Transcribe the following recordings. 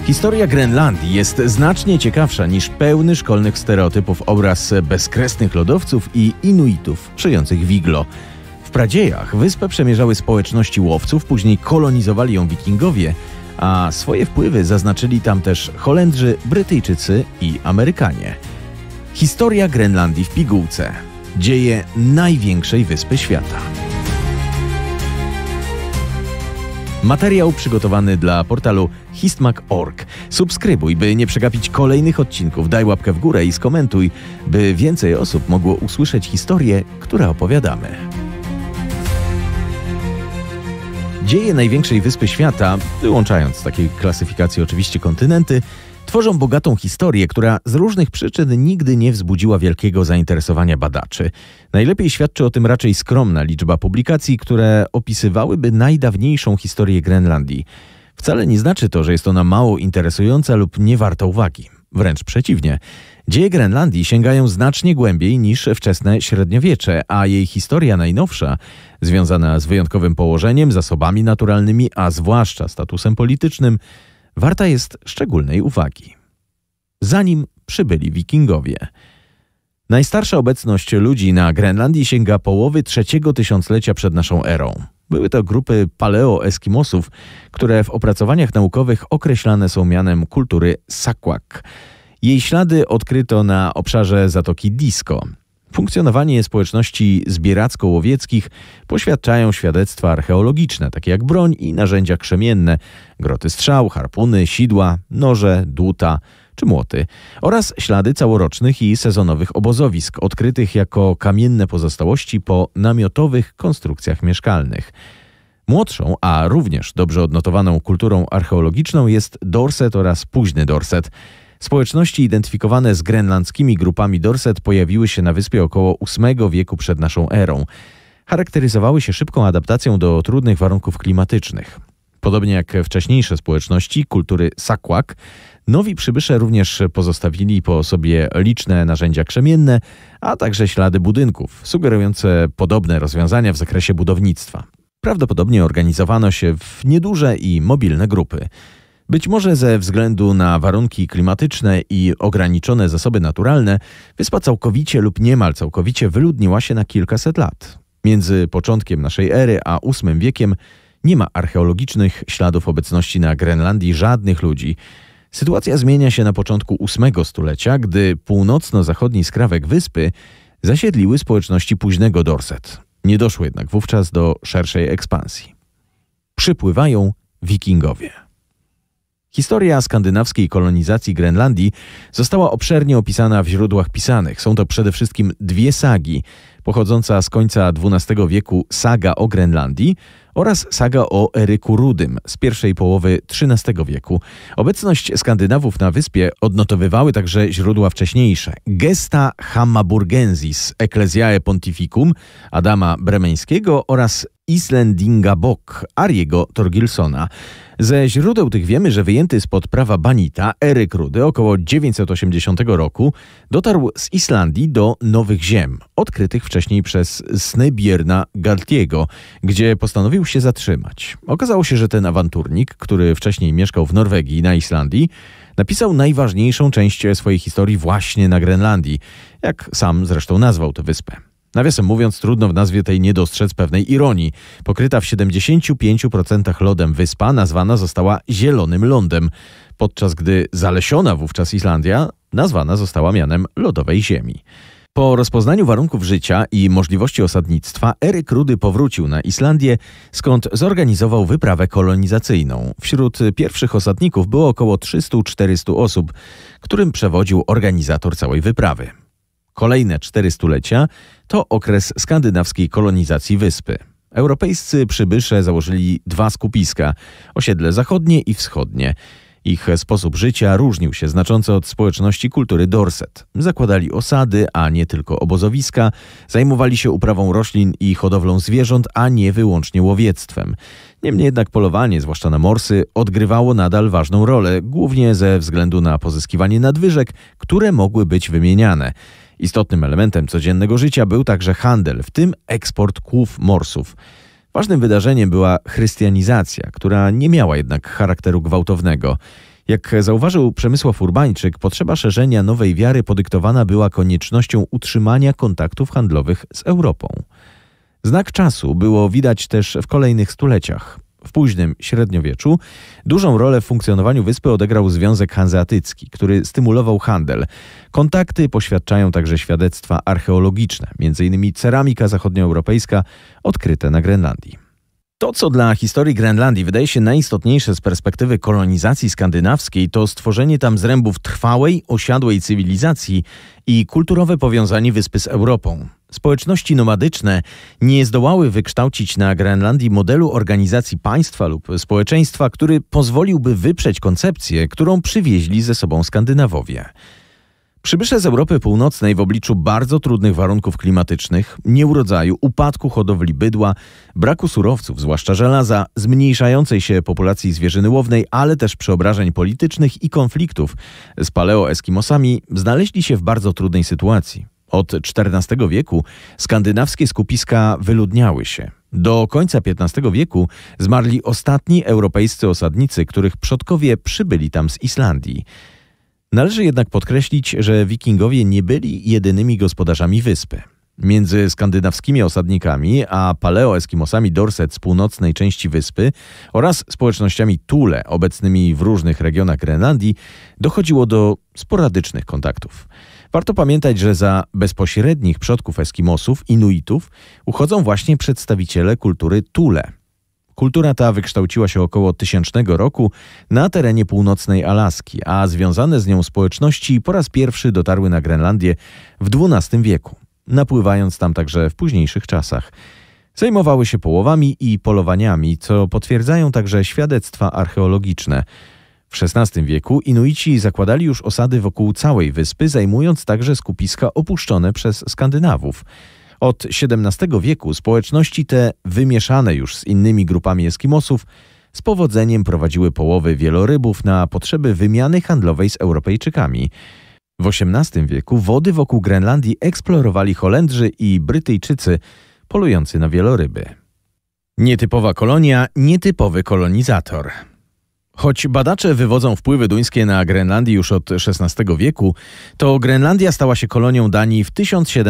Historia Grenlandii jest znacznie ciekawsza niż pełny szkolnych stereotypów obraz bezkresnych lodowców i Inuitów żyjących w iglo. W pradziejach wyspę przemierzały społeczności łowców, później kolonizowali ją Wikingowie, a swoje wpływy zaznaczyli tam też Holendrzy, Brytyjczycy i Amerykanie. Historia Grenlandii w pigułce. Dzieje największej wyspy świata. Materiał przygotowany dla portalu histmag.org. Subskrybuj, by nie przegapić kolejnych odcinków. Daj łapkę w górę i skomentuj, by więcej osób mogło usłyszeć historię, które opowiadamy. Dzieje największej wyspy świata, wyłączając z takiej klasyfikacji oczywiście kontynenty, tworzą bogatą historię, która z różnych przyczyn nigdy nie wzbudziła wielkiego zainteresowania badaczy. Najlepiej świadczy o tym raczej skromna liczba publikacji, które opisywałyby najdawniejszą historię Grenlandii. Wcale nie znaczy to, że jest ona mało interesująca lub nie warta uwagi. Wręcz przeciwnie. Dzieje Grenlandii sięgają znacznie głębiej niż wczesne średniowiecze, a jej historia najnowsza, związana z wyjątkowym położeniem, zasobami naturalnymi, a zwłaszcza statusem politycznym, warta jest szczególnej uwagi. Zanim przybyli Wikingowie. Najstarsza obecność ludzi na Grenlandii sięga połowy trzeciego tysiąclecia przed naszą erą. Były to grupy paleo-eskimosów, które w opracowaniach naukowych określane są mianem kultury Saquak. Jej ślady odkryto na obszarze Zatoki Disko. Funkcjonowanie społeczności zbieracko-łowieckich poświadczają świadectwa archeologiczne, takie jak broń i narzędzia krzemienne, groty strzał, harpuny, sidła, noże, dłuta czy młoty oraz ślady całorocznych i sezonowych obozowisk odkrytych jako kamienne pozostałości po namiotowych konstrukcjach mieszkalnych. Młodszą, a również dobrze odnotowaną kulturą archeologiczną jest Dorset oraz późny Dorset. Społeczności identyfikowane z grenlandzkimi grupami Dorset pojawiły się na wyspie około VIII wieku przed naszą erą. Charakteryzowały się szybką adaptacją do trudnych warunków klimatycznych. Podobnie jak wcześniejsze społeczności kultury Saquak, nowi przybysze również pozostawili po sobie liczne narzędzia krzemienne, a także ślady budynków, sugerujące podobne rozwiązania w zakresie budownictwa. Prawdopodobnie organizowano się w nieduże i mobilne grupy. Być może ze względu na warunki klimatyczne i ograniczone zasoby naturalne, wyspa całkowicie lub niemal całkowicie wyludniła się na kilkaset lat. Między początkiem naszej ery a VIII wiekiem nie ma archeologicznych śladów obecności na Grenlandii żadnych ludzi. Sytuacja zmienia się na początku VIII stulecia, gdy północno-zachodni skrawek wyspy zasiedliły społeczności późnego Dorset. Nie doszło jednak wówczas do szerszej ekspansji. Przypływają Wikingowie. Historia skandynawskiej kolonizacji Grenlandii została obszernie opisana w źródłach pisanych. Są to przede wszystkim dwie sagi, pochodząca z końca XII wieku saga o Grenlandii oraz saga o Eryku Rudym z pierwszej połowy XIII wieku. Obecność Skandynawów na wyspie odnotowywały także źródła wcześniejsze. Gesta Hammaburgensis Ecclesiae Pontificum Adama Bremeńskiego oraz Islendinga Bok Ariego Thorgilssona. Ze źródeł tych wiemy, że wyjęty spod prawa Banita Eryk Rudy około 980 roku dotarł z Islandii do Nowych Ziem, odkrytych wcześniej przez Snebjørna Galtiego, gdzie postanowił się zatrzymać. Okazało się, że ten awanturnik, który wcześniej mieszkał w Norwegii i na Islandii, napisał najważniejszą część swojej historii właśnie na Grenlandii, jak sam zresztą nazwał tę wyspę. Nawiasem mówiąc, trudno w nazwie tej nie dostrzec pewnej ironii. Pokryta w 75% lodem wyspa nazwana została Zielonym Lądem, podczas gdy zalesiona wówczas Islandia nazwana została mianem Lodowej Ziemi. Po rozpoznaniu warunków życia i możliwości osadnictwa Eryk Rudy powrócił na Islandię, skąd zorganizował wyprawę kolonizacyjną. Wśród pierwszych osadników było około 300-400 osób, którym przewodził organizator całej wyprawy. Kolejne 4 stulecia to okres skandynawskiej kolonizacji wyspy. Europejscy przybysze założyli 2 skupiska – osiedle zachodnie i wschodnie. Ich sposób życia różnił się znacząco od społeczności kultury Dorset. Zakładali osady, a nie tylko obozowiska, zajmowali się uprawą roślin i hodowlą zwierząt, a nie wyłącznie łowiectwem. Niemniej jednak polowanie, zwłaszcza na morsy, odgrywało nadal ważną rolę, głównie ze względu na pozyskiwanie nadwyżek, które mogły być wymieniane. Istotnym elementem codziennego życia był także handel, w tym eksport kłów morsów. Ważnym wydarzeniem była chrystianizacja, która nie miała jednak charakteru gwałtownego. Jak zauważył Przemysław Urbańczyk, potrzeba szerzenia nowej wiary podyktowana była koniecznością utrzymania kontaktów handlowych z Europą. Znak czasu było widać też w kolejnych stuleciach. W późnym średniowieczu dużą rolę w funkcjonowaniu wyspy odegrał Związek Hanzeatycki, który stymulował handel. Kontakty poświadczają także świadectwa archeologiczne, m.in. ceramika zachodnioeuropejska odkryte na Grenlandii. To, co dla historii Grenlandii wydaje się najistotniejsze z perspektywy kolonizacji skandynawskiej, to stworzenie tam zrębów trwałej, osiadłej cywilizacji i kulturowe powiązanie wyspy z Europą. Społeczności nomadyczne nie zdołały wykształcić na Grenlandii modelu organizacji państwa lub społeczeństwa, który pozwoliłby wyprzeć koncepcję, którą przywieźli ze sobą Skandynawowie. Przybysze z Europy Północnej w obliczu bardzo trudnych warunków klimatycznych, nieurodzaju, upadku hodowli bydła, braku surowców, zwłaszcza żelaza, zmniejszającej się populacji zwierzyny łownej, ale też przeobrażeń politycznych i konfliktów z paleoeskimosami, znaleźli się w bardzo trudnej sytuacji. Od XIV wieku skandynawskie skupiska wyludniały się. Do końca XV wieku zmarli ostatni europejscy osadnicy, których przodkowie przybyli tam z Islandii. Należy jednak podkreślić, że wikingowie nie byli jedynymi gospodarzami wyspy. Między skandynawskimi osadnikami a paleoeskimosami Dorset z północnej części wyspy oraz społecznościami Thule obecnymi w różnych regionach Grenlandii dochodziło do sporadycznych kontaktów. Warto pamiętać, że za bezpośrednich przodków Eskimosów, Inuitów, uchodzą właśnie przedstawiciele kultury Thule. Kultura ta wykształciła się około 1000 roku na terenie północnej Alaski, a związane z nią społeczności po raz pierwszy dotarły na Grenlandię w XII wieku, napływając tam także w późniejszych czasach. Zajmowały się połowami i polowaniami, co potwierdzają także świadectwa archeologiczne. W XVI wieku Inuici zakładali już osady wokół całej wyspy, zajmując także skupiska opuszczone przez Skandynawów. Od XVII wieku społeczności te, wymieszane już z innymi grupami Eskimosów, z powodzeniem prowadziły połowy wielorybów na potrzeby wymiany handlowej z Europejczykami. W XVIII wieku wody wokół Grenlandii eksplorowali Holendrzy i Brytyjczycy polujący na wieloryby. Nietypowa kolonia, nietypowy kolonizator. Choć badacze wywodzą wpływy duńskie na Grenlandię już od XVI wieku, to Grenlandia stała się kolonią Danii w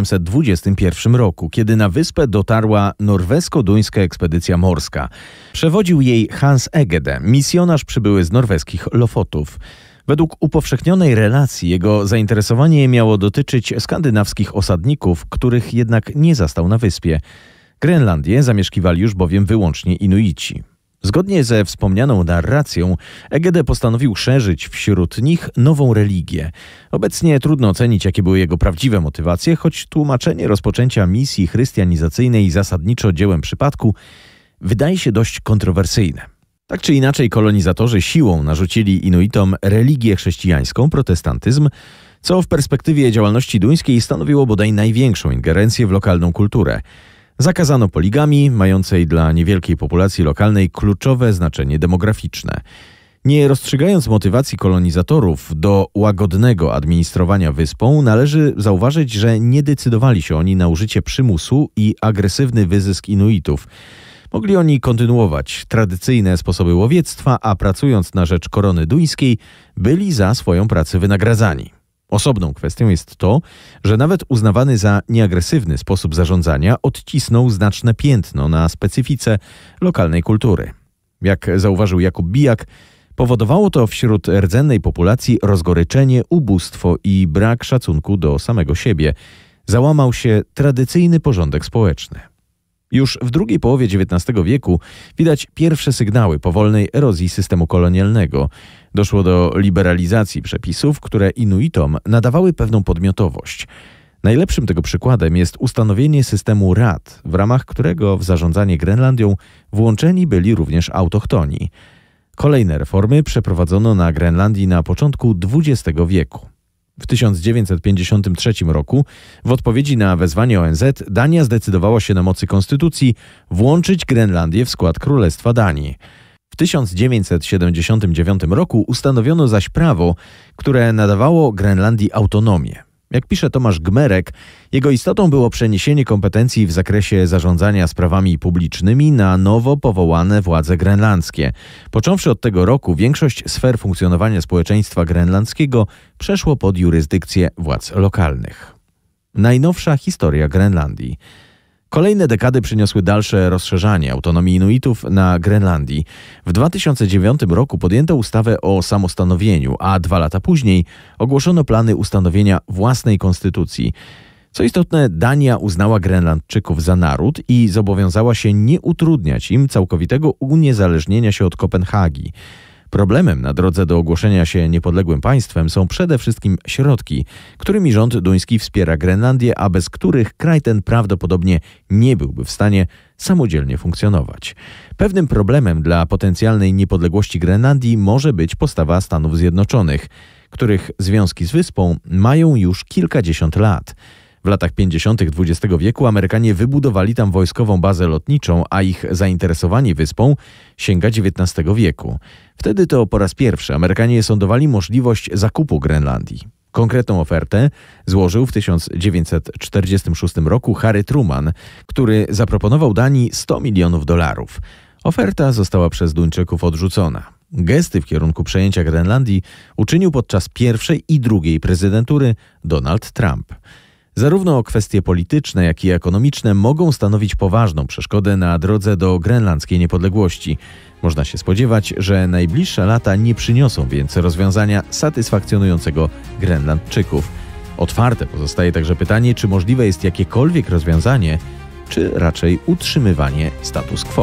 1721 roku, kiedy na wyspę dotarła norwesko-duńska ekspedycja morska. Przewodził jej Hans Egede, misjonarz przybyły z norweskich Lofotów. Według upowszechnionej relacji jego zainteresowanie miało dotyczyć skandynawskich osadników, których jednak nie zastał na wyspie. Grenlandię zamieszkiwali już bowiem wyłącznie Inuici. Zgodnie ze wspomnianą narracją, Egede postanowił szerzyć wśród nich nową religię. Obecnie trudno ocenić, jakie były jego prawdziwe motywacje, choć tłumaczenie rozpoczęcia misji chrystianizacyjnej zasadniczo dziełem przypadku wydaje się dość kontrowersyjne. Tak czy inaczej, kolonizatorzy siłą narzucili Inuitom religię chrześcijańską, protestantyzm, co w perspektywie działalności duńskiej stanowiło bodaj największą ingerencję w lokalną kulturę. Zakazano poligamii, mającej dla niewielkiej populacji lokalnej kluczowe znaczenie demograficzne. Nie rozstrzygając motywacji kolonizatorów do łagodnego administrowania wyspą, należy zauważyć, że nie decydowali się oni na użycie przymusu i agresywny wyzysk Inuitów. Mogli oni kontynuować tradycyjne sposoby łowiectwa, a pracując na rzecz korony duńskiej, byli za swoją pracę wynagradzani. Osobną kwestią jest to, że nawet uznawany za nieagresywny sposób zarządzania odcisnął znaczne piętno na specyfice lokalnej kultury. Jak zauważył Jakub Bijak, powodowało to wśród rdzennej populacji rozgoryczenie, ubóstwo i brak szacunku do samego siebie. Załamał się tradycyjny porządek społeczny. Już w drugiej połowie XIX wieku widać pierwsze sygnały powolnej erozji systemu kolonialnego. Doszło do liberalizacji przepisów, które Inuitom nadawały pewną podmiotowość. Najlepszym tego przykładem jest ustanowienie systemu rad, w ramach którego w zarządzanie Grenlandią włączeni byli również autochtoni. Kolejne reformy przeprowadzono na Grenlandii na początku XX wieku. W 1953 roku w odpowiedzi na wezwanie ONZ Dania zdecydowała się na mocy konstytucji włączyć Grenlandię w skład Królestwa Danii. W 1979 roku ustanowiono zaś prawo, które nadawało Grenlandii autonomię. Jak pisze Tomasz Gmerek, jego istotą było przeniesienie kompetencji w zakresie zarządzania sprawami publicznymi na nowo powołane władze grenlandzkie. Począwszy od tego roku, większość sfer funkcjonowania społeczeństwa grenlandzkiego przeszło pod jurysdykcję władz lokalnych. Najnowsza historia Grenlandii. Kolejne dekady przyniosły dalsze rozszerzanie autonomii Inuitów na Grenlandii. W 2009 roku podjęto ustawę o samostanowieniu, a 2 lata później ogłoszono plany ustanowienia własnej konstytucji. Co istotne, Dania uznała Grenlandczyków za naród i zobowiązała się nie utrudniać im całkowitego uniezależnienia się od Kopenhagi. Problemem na drodze do ogłoszenia się niepodległym państwem są przede wszystkim środki, którymi rząd duński wspiera Grenlandię, a bez których kraj ten prawdopodobnie nie byłby w stanie samodzielnie funkcjonować. Pewnym problemem dla potencjalnej niepodległości Grenlandii może być postawa Stanów Zjednoczonych, których związki z wyspą mają już kilkadziesiąt lat. W latach 50. XX wieku Amerykanie wybudowali tam wojskową bazę lotniczą, a ich zainteresowanie wyspą sięga XIX wieku. Wtedy to po raz pierwszy Amerykanie sądowali możliwość zakupu Grenlandii. Konkretną ofertę złożył w 1946 roku Harry Truman, który zaproponował Danii $100 milionów. Oferta została przez Duńczyków odrzucona. Gesty w kierunku przejęcia Grenlandii uczynił podczas pierwszej i drugiej prezydentury Donald Trump. Zarówno kwestie polityczne, jak i ekonomiczne mogą stanowić poważną przeszkodę na drodze do grenlandzkiej niepodległości. Można się spodziewać, że najbliższe lata nie przyniosą więc rozwiązania satysfakcjonującego Grenlandczyków. Otwarte pozostaje także pytanie, czy możliwe jest jakiekolwiek rozwiązanie, czy raczej utrzymywanie status quo.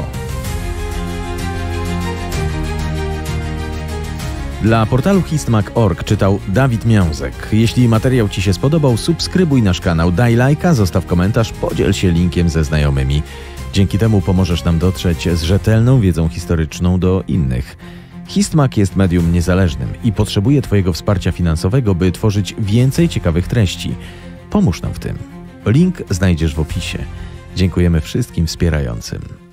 Dla portalu histmag.org czytał Dawid Miązek. Jeśli materiał Ci się spodobał, subskrybuj nasz kanał, daj lajka, zostaw komentarz, podziel się linkiem ze znajomymi. Dzięki temu pomożesz nam dotrzeć z rzetelną wiedzą historyczną do innych. Histmag jest medium niezależnym i potrzebuje Twojego wsparcia finansowego, by tworzyć więcej ciekawych treści. Pomóż nam w tym. Link znajdziesz w opisie. Dziękujemy wszystkim wspierającym.